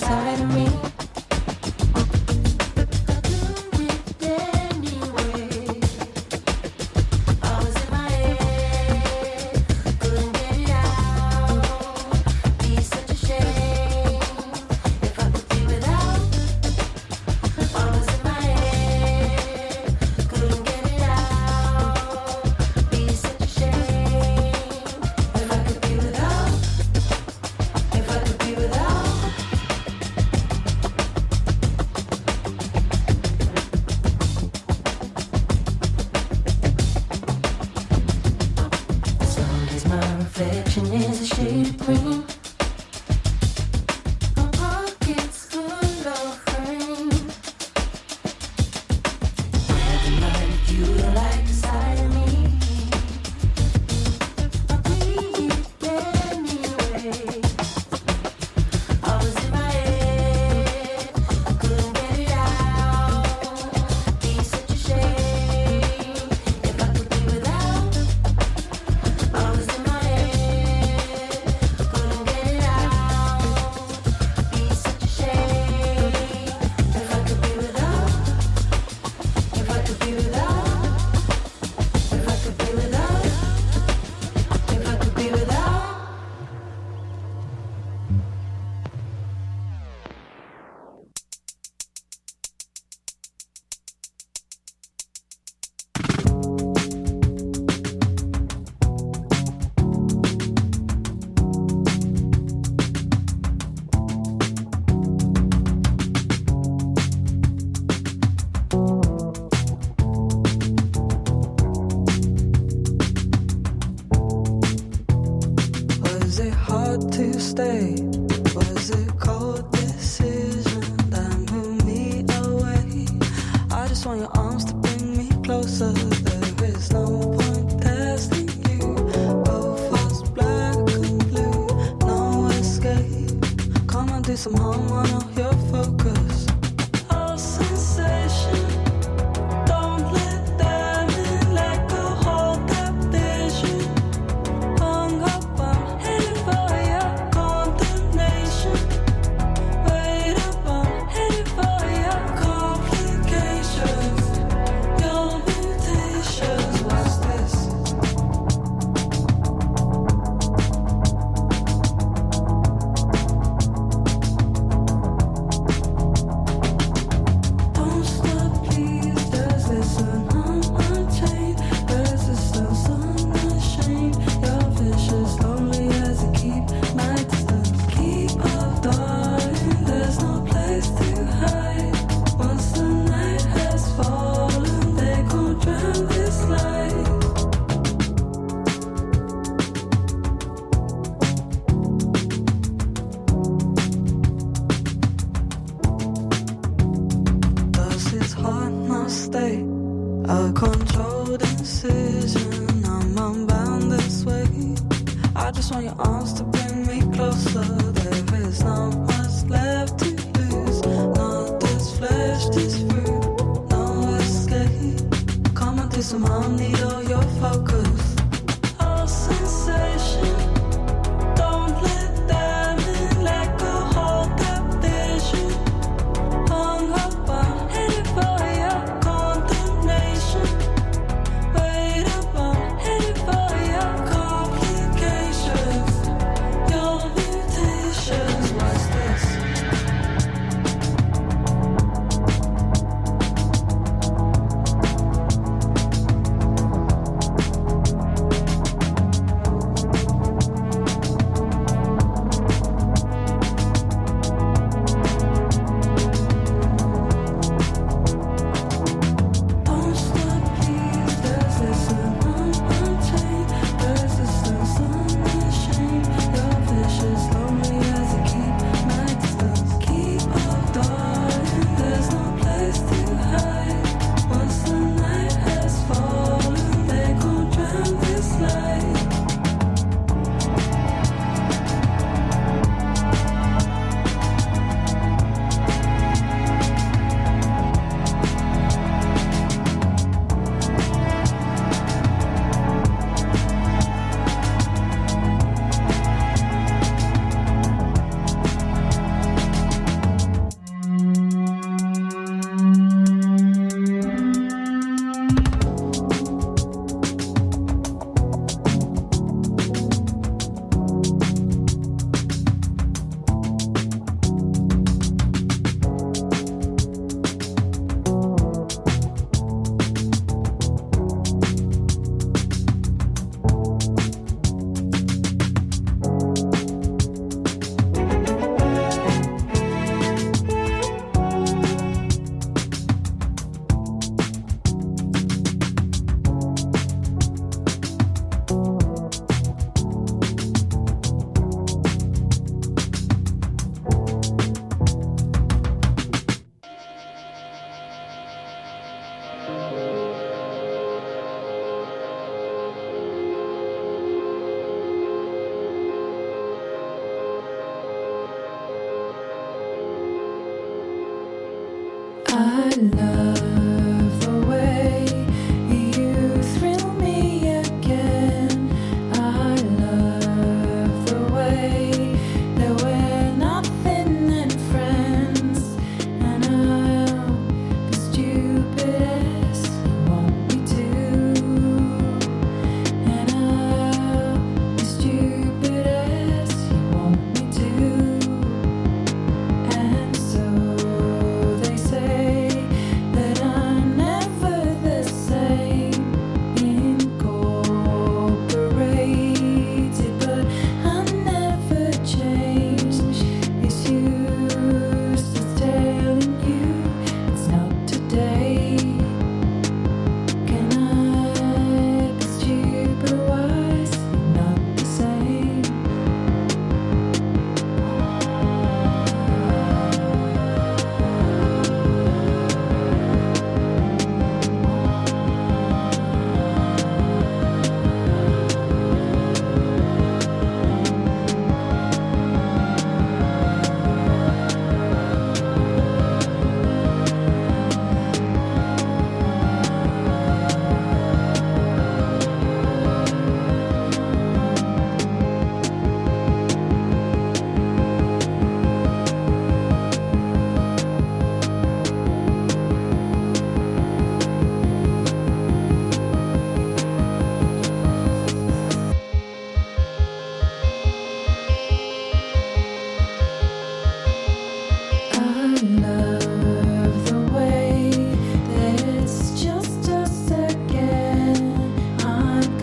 inside of me. Your mutation I love the way you thrill me again. I love the way that we're nothing and friends, and I'll be stupid as you want me to, and I'll be stupid as you want me to, and so they say that I'm never the same, incorporated, but I never change. It's useless telling you it's not today. Can I be stupid or wise? Not the same. I love the way that it's just us again. I'm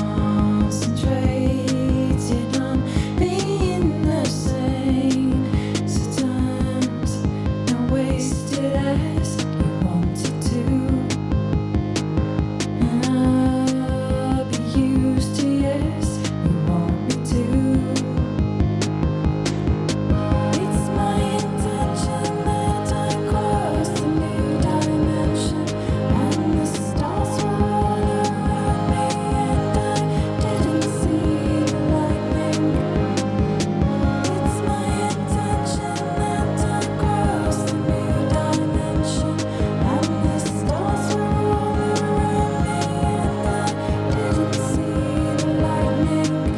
concentrated on being the same. Sometimes not wasted as you wanted to, and I'll be used to yes, you want me to. It's my intention that I cross a new dimension, and the stars were all around me, and I didn't see the lightning. It's my intention that I cross a new dimension, and the stars were all around me, and I didn't see the lightning.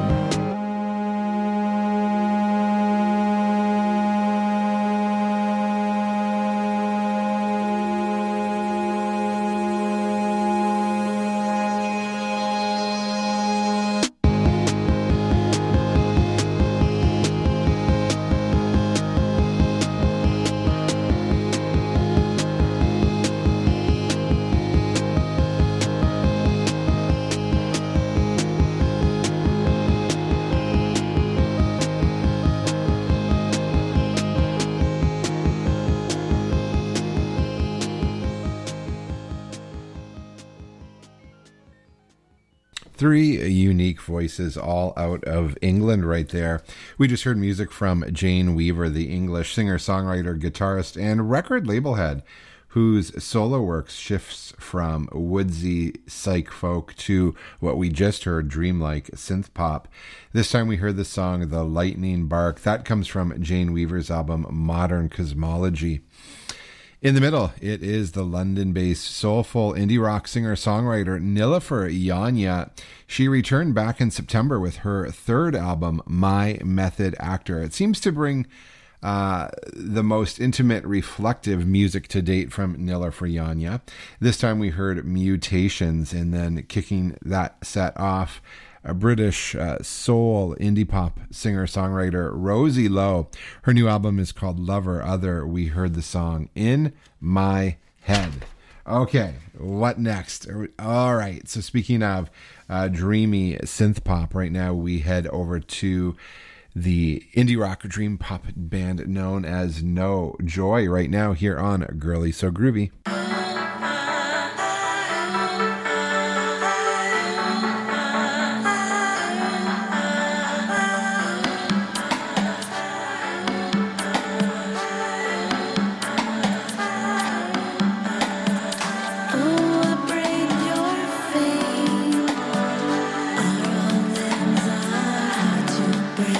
Three unique voices, all out of England right there. We just heard music from Jane Weaver, the English singer, songwriter, guitarist, and record label head, whose solo work shifts from woodsy psych folk to what we just heard, dreamlike synth pop. This time we heard the song The Lightning Bark. That comes from Jane Weaver's album Modern Cosmology. In the middle, it is the London-based soulful indie rock singer-songwriter Nilüfer Yanya. She returned back in September with her third album, My Method Actor. It seems to bring the most intimate, reflective music to date from Nilüfer Yanya. This time we heard Mutations, and then kicking that set off, a British soul indie pop singer-songwriter Rosie Lowe. Her new album is called Lover Other. We heard the song In My Head. Okay, what next? All right, so speaking of dreamy synth pop, right now we head over to the indie rock dream pop band known as No Joy right now here on Girly So Groovy.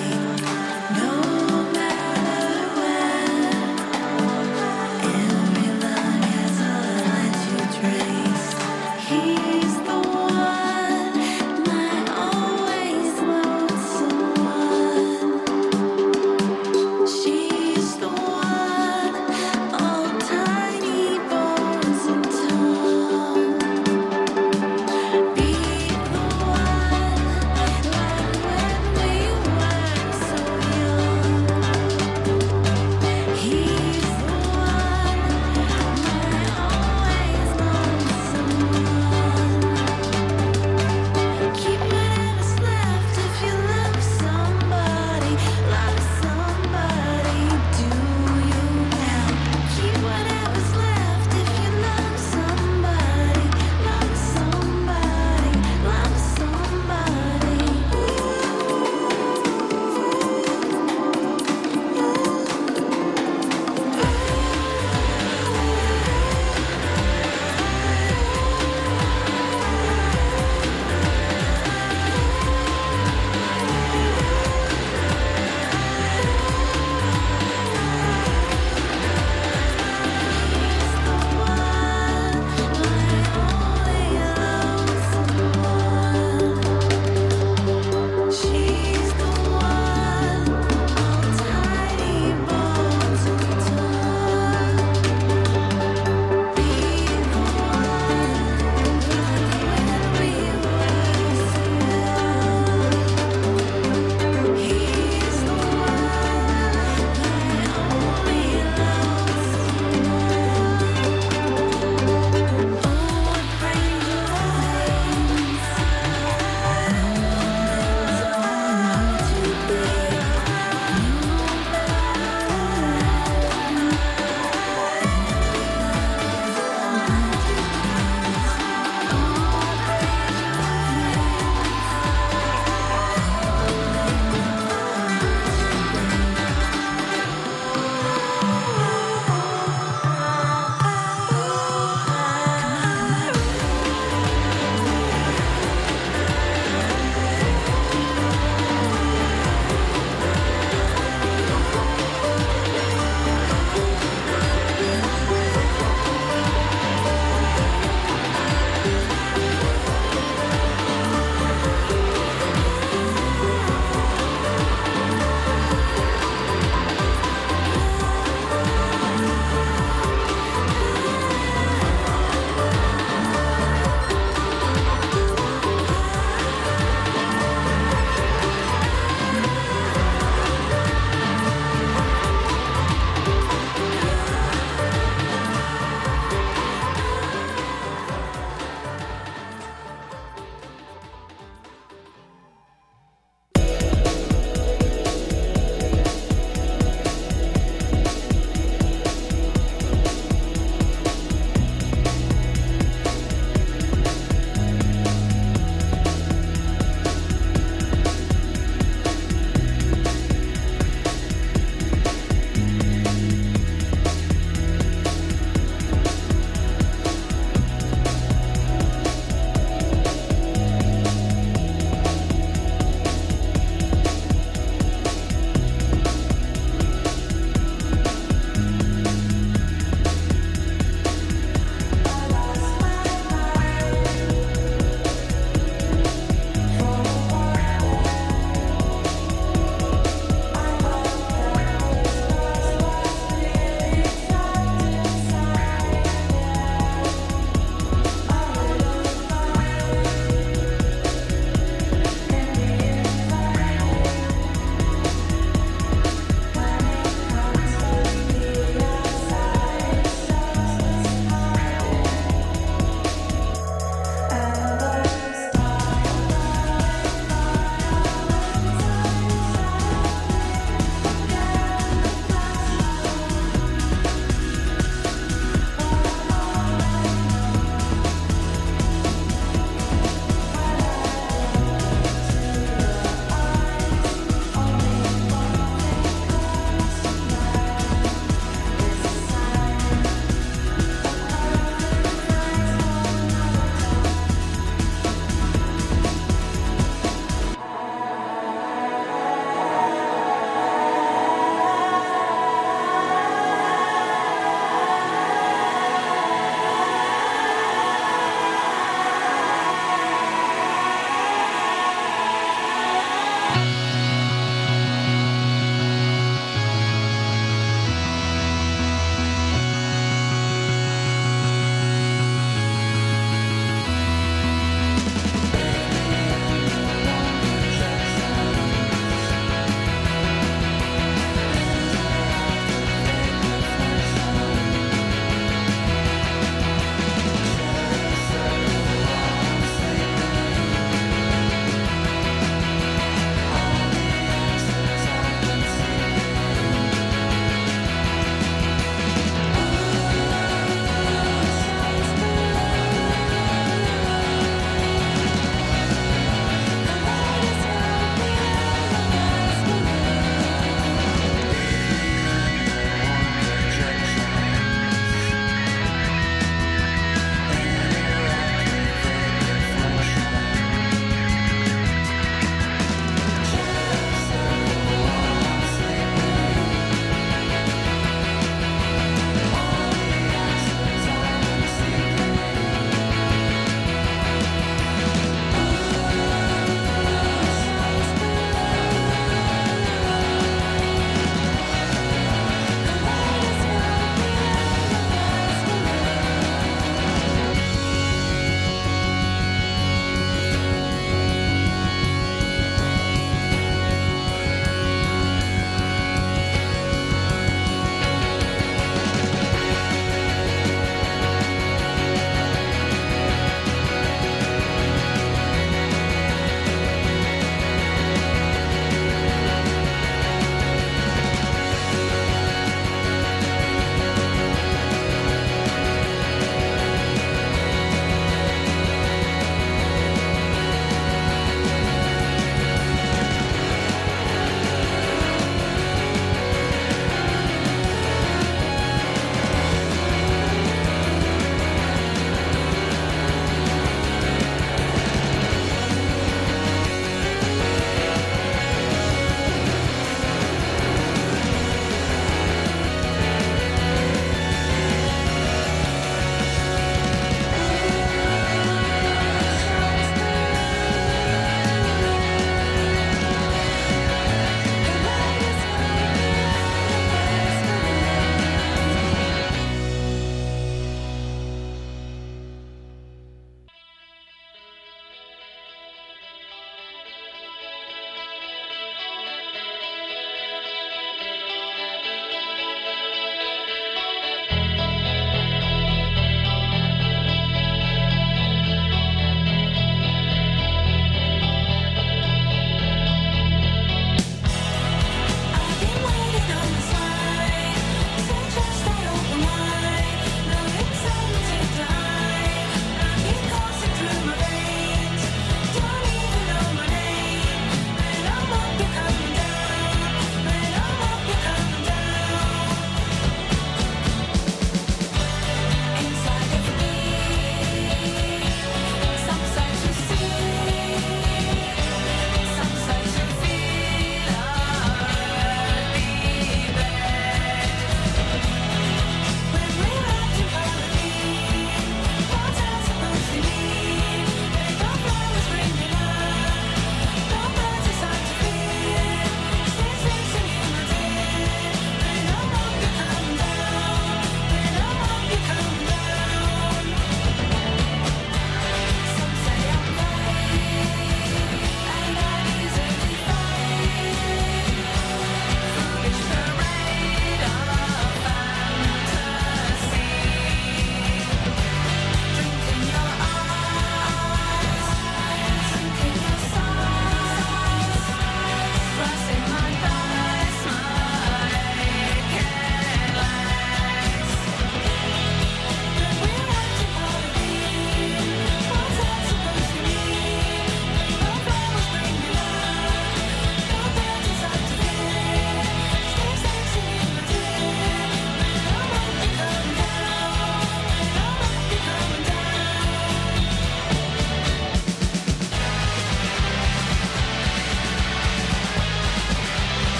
Every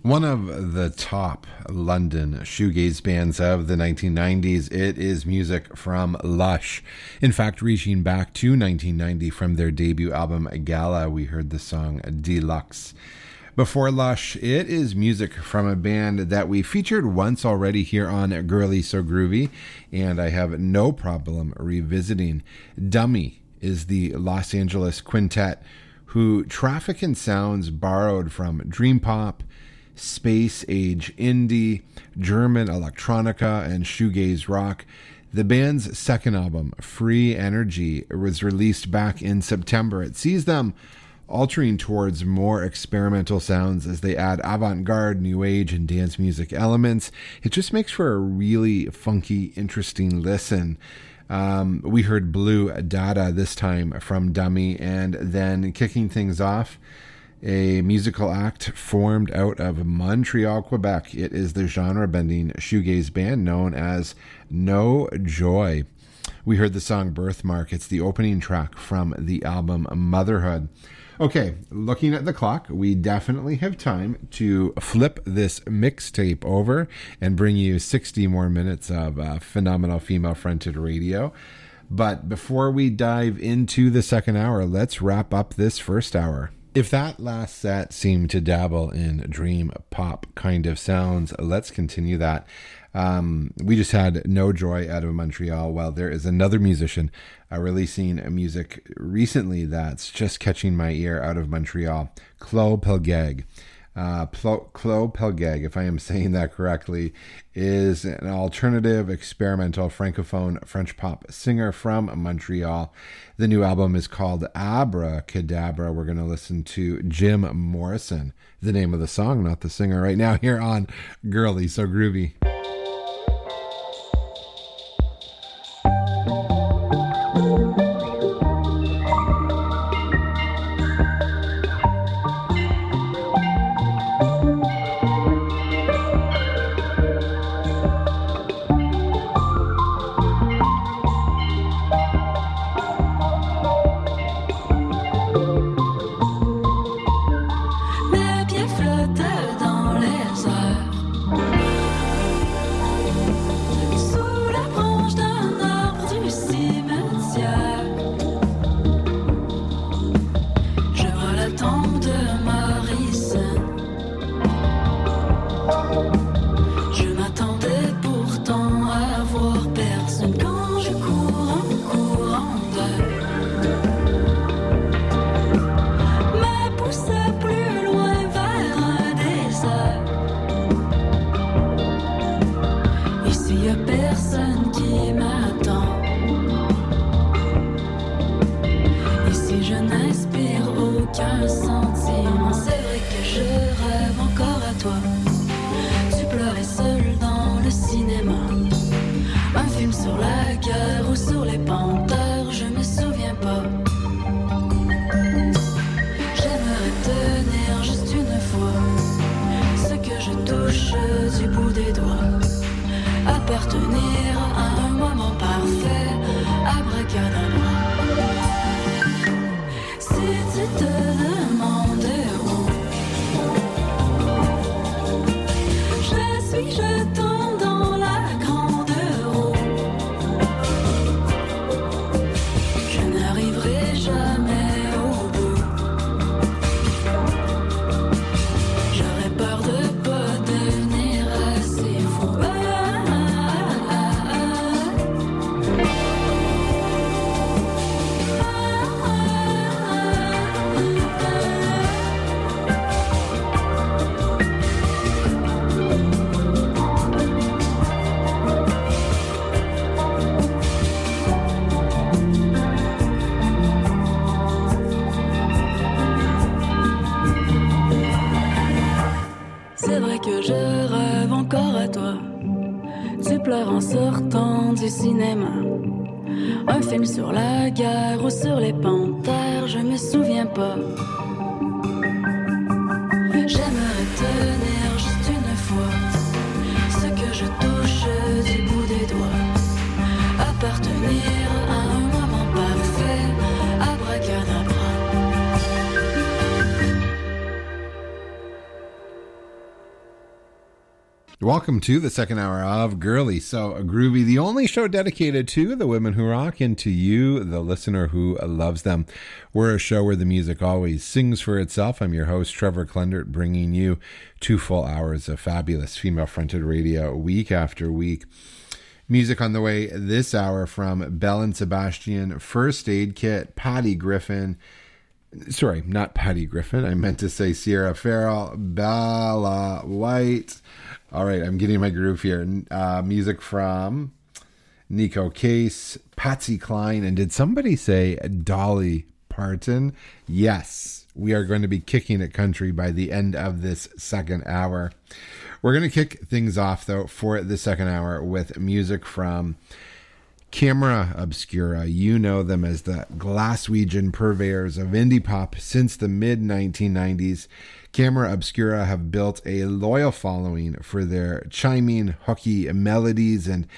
One of the top London shoegaze bands of the 1990s. It is music from Lush. In fact, reaching back to 1990 from their debut album Gala, we heard the song Deluxe. Before Lush, it is music from a band that we featured once already here on Girly So Groovy, and I have no problem revisiting. Dummy is the Los Angeles quintet who traffic in sounds borrowed from dream pop, space age indie, German electronica, and shoegaze rock. The band's second album, Free Energy, was released back in September. It sees them altering towards more experimental sounds as they add avant-garde, new age, and dance music elements. It just makes for a really funky, interesting listen. We heard Blue Dada this time from Dummy, and then kicking things off, a musical act formed out of Montreal, Quebec. It is the genre-bending shoegaze band known as No Joy. We heard the song Birthmark. It's the opening track from the album Motherhood. Okay, looking at the clock, we definitely have time to flip this mixtape over and bring you 60 more minutes of phenomenal female-fronted radio. But before we dive into the second hour, let's wrap up this first hour. If that last set seemed to dabble in dream pop kind of sounds, let's continue that. We just had No Joy out of Montreal. Well, there is another musician releasing music recently that's just catching my ear out of Montreal, Chloe Pelgag. Chloe Pelgag, if I am saying that correctly, is an alternative, experimental, francophone French pop singer from Montreal. The new album is called Abracadabra. We're going to listen to Jim Morrison, the name of the song, not the singer, right now here on Girly So Groovy. Mes pieds flottaient dans les airs. pleure en sortant du cinéma. Un film sur la guerre ou sur les panthères, je me souviens pas. J'aimerais tenir juste une fois ce que je touche du bout des doigts. Appartenir à un moment parfait, abracadabra. Welcome to the second hour of Girly So Groovy, the only show dedicated to the women who rock and to you, the listener who loves them. We're a show where the music always sings for itself. I'm your host, Trevor Klendert, bringing you 2 full hours of fabulous female-fronted radio week after week. Music on the way this hour from Belle and Sebastian, First Aid Kit, Patty Griffin. Sorry, not Patty Griffin. I meant to say Sierra Farrell, Bella White. All right, I'm getting my groove here. Music from Nico Case, Patsy Cline, and did somebody say Dolly Parton? Yes, we are going to be kicking it country by the end of this second hour. We're going to kick things off, though, for the second hour with music from Camera Obscura. You know them as the Glaswegian purveyors of indie pop since the mid-1990s. Camera Obscura have built a loyal following for their chiming, hooky melodies and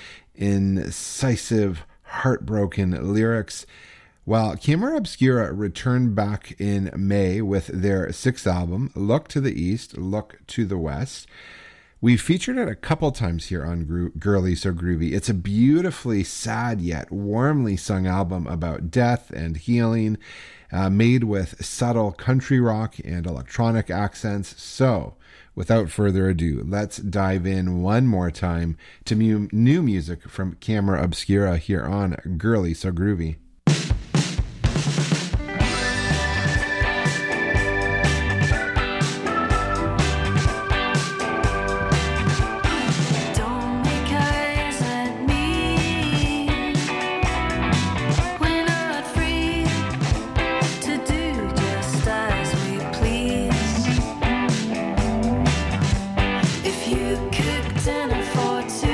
incisive, heartbroken lyrics. While Camera Obscura returned back in May with their 6th album, Look to the East, Look to the West. We've featured it a couple times here on Girly So Groovy. It's a beautifully sad yet warmly sung album about death and healing, made with subtle country rock and electronic accents. So, without further ado, let's dive in one more time to new music from Camera Obscura here on Girly So Groovy. If you cooked dinner for two